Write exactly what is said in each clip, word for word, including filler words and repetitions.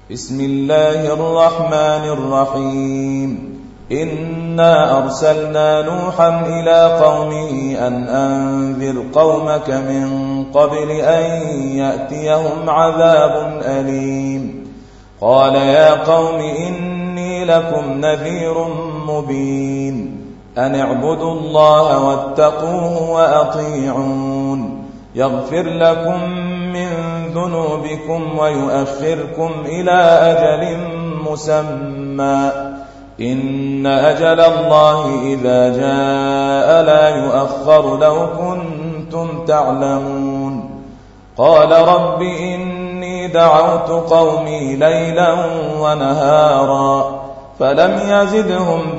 بسم الله الرحمن الرحيم إنا أرسلنا نوحا إلى قومه أن أنذر قومك من قبل أن يأتيهم عذاب أليم قال يا قوم إني لكم نذير مبين أن اعبدوا الله واتقوه وأطيعون يغفر لكم من ذنوبكم ويؤخركم إلى أجل مسمى إن أجل الله إذا جاء لا يؤخر لو كنتم تعلمون قال رب إني دعوت قومي ليلا ونهارا فلم يزدهم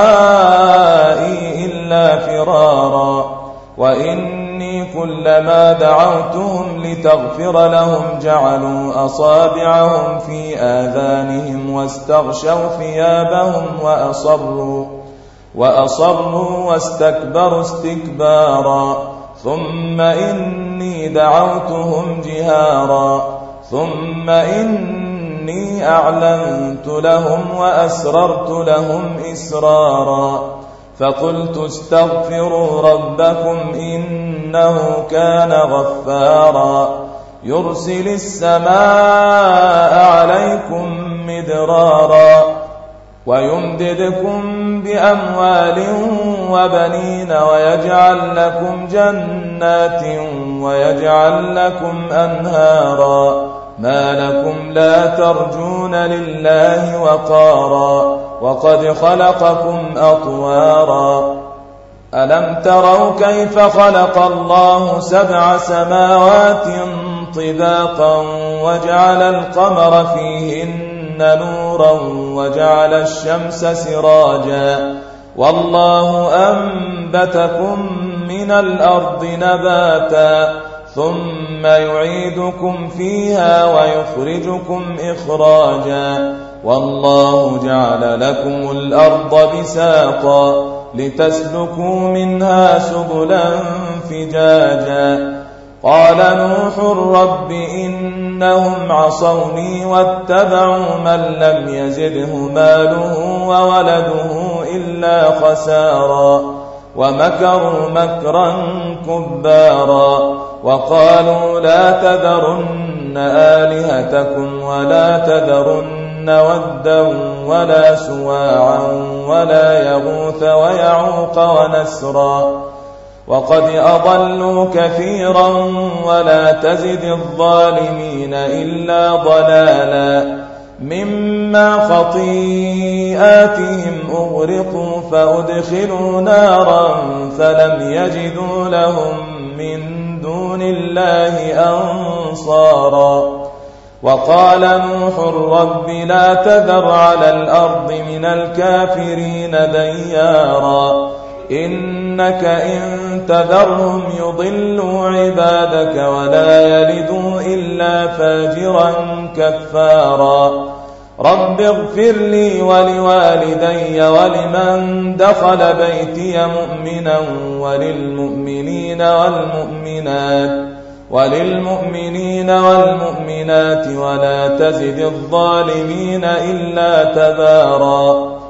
دعائي إلا فرارا وإني كلما دعوتهم لتغفر لهم جعلوا أصابعهم في آذانهم واستغشوا ثيابهم وأصروا وأصروا واستكبروا استكبارا ثم إني دعوتهم جهارا ثم إني أعلنت لهم وأسررت لهم إسرارا فقلت استغفروا ربكم إنه كان غفارا يرسل السماء عليكم مدرارا ويمددكم بأموال وبنين ويجعل لكم جنات ويجعل لكم أنهارا ما لكم لا ترجون لله وقارا وقد خلقكم أطوارا ألم تروا كيف خلق الله سبع سماوات طباقا وجعل القمر فيهن نورا وجعل الشمس سراجا والله أنبتكم من الأرض نباتا ثم يعيدكم فيها ويخرجكم إخراجا والله جعل لكم الأرض بساطا لتسلكوا منها سبلا فجاجا قال نوح رب إنهم عصوني واتبعوا من لم يزده ماله وولده إلا خسارا ومكروا مكرا كبارا وقالوا لا تذرن آلهتكم ولا تذرن ودا ولا سواعا ولا يغوث ويعوق ونسرا وقد أضلوا كثيرا ولا تزد الظالمين إلا ضلالا مما خطيئاتهم أغرقوا فأدخلوا نارا فلم يجدوا لهم من دون الله أنصارا وقال نوح رب لا تذر على الأرض من الكافرين ديارا إنك إن تذرهم يضلوا عبادك ولا يلدوا إلا فاجرا كفارا رب اغفر لي ولوالدي ولمن دخل بيتي مؤمنا وللمؤمنين والمؤمنات وللمؤمنين والمؤمنات ولا تزد الظالمين إلا تبارا